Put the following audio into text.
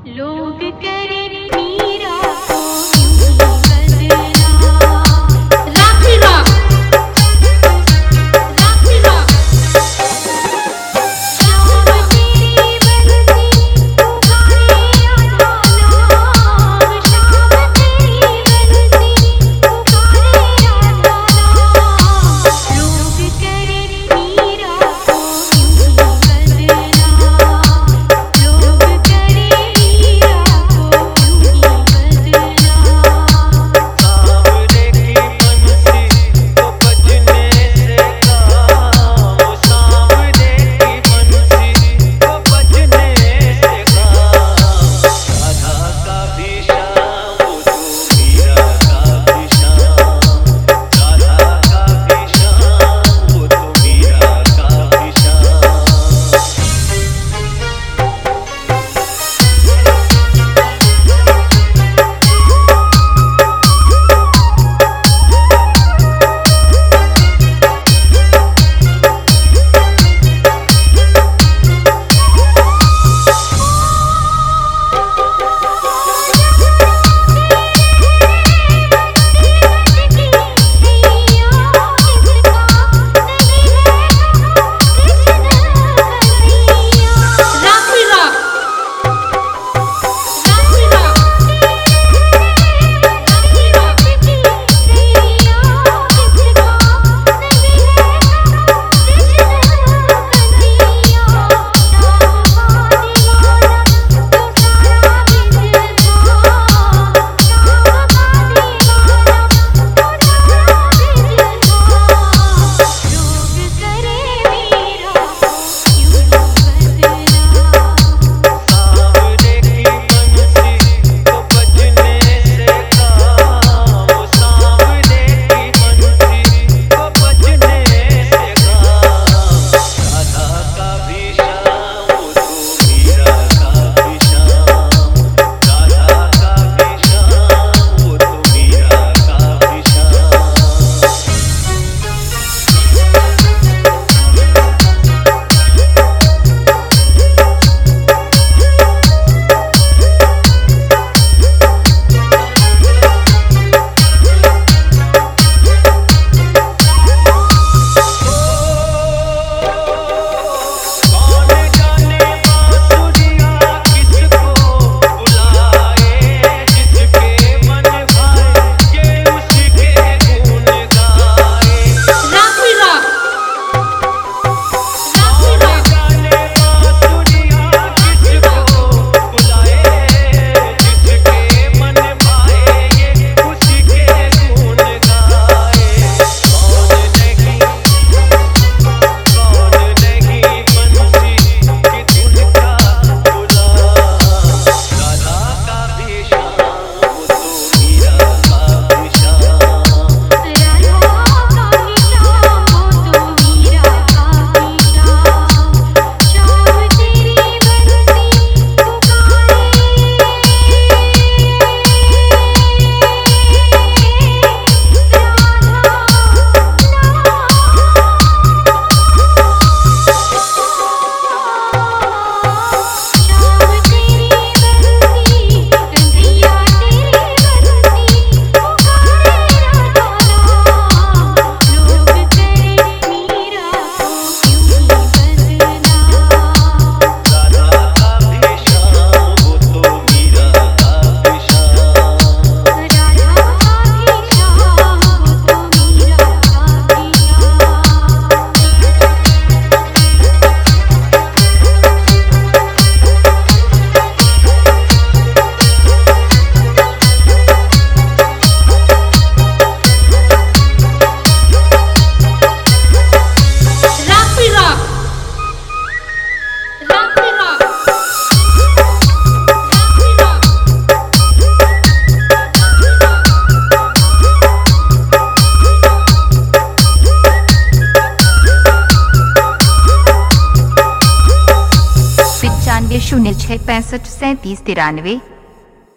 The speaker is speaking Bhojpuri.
लोग करे मीरा को यूं ही बदनाम। राखी राख, राखी राख। शाम तेरी बरसी पुकारे आधा नाम। शाम तेरी बरसी पुकारे आधा नाम। लोग करे मीरा को यूं ही बदनाम। लोग करे मीरा को यूं ही बदनाम। सावरे की बंसी को बजने से काम, सावरे की बंसी को बजने से काम। राधा का भी श्याम वो तो मीरा का भी श्याम। राधा का भी श्याम वो तो मीरा का भी श्याम। राखी राख, राखी राख। राखी राख की सैया किसका नहीं है कृष्ण कन्हैया। शाम का दीवाना तो सारा बिजगा। शाम का दीवाना तो सारा बिजगा। लोग करे मीरा को यूं ही बदनाम। सावरे की बंसी को बजने से काम, सावरे की बंसी को बजने से काम। राधा का भी श्याम वो तो मीरा का भी श्याम। राधा का भी श्याम वो तो मीरा का भी श्याम। कौन जाने बांसुरिया किसको बुलाए, जिसके मन भाए ये उसके गुण गाए। राखी राख, राखी राख। जाने बांसुरिया किसको बुलाए, जिसके मन भाए ये उसके गुण गाए। कौन नहीं बंसी कि धुन का बुला। राधा का भी श्याम वो तो मीरा का भी श्याम। राधा का भी श्याम वो तो मीरा का भी श्याम। शाम तेरी बरसी पुकारे शाम तेरी बरसी कन्हैया तेरी बरसी पुकारे राधा नाम। लोग करे मीरा को यूं ही बदनाम। राधा का भी श्याम वो तो मीरा का भी श्याम। राधा का भी श्याम वो तो मीरा का भी श्याम। राखी राख, राखी राख। राखी राख, $95 06 65 37 93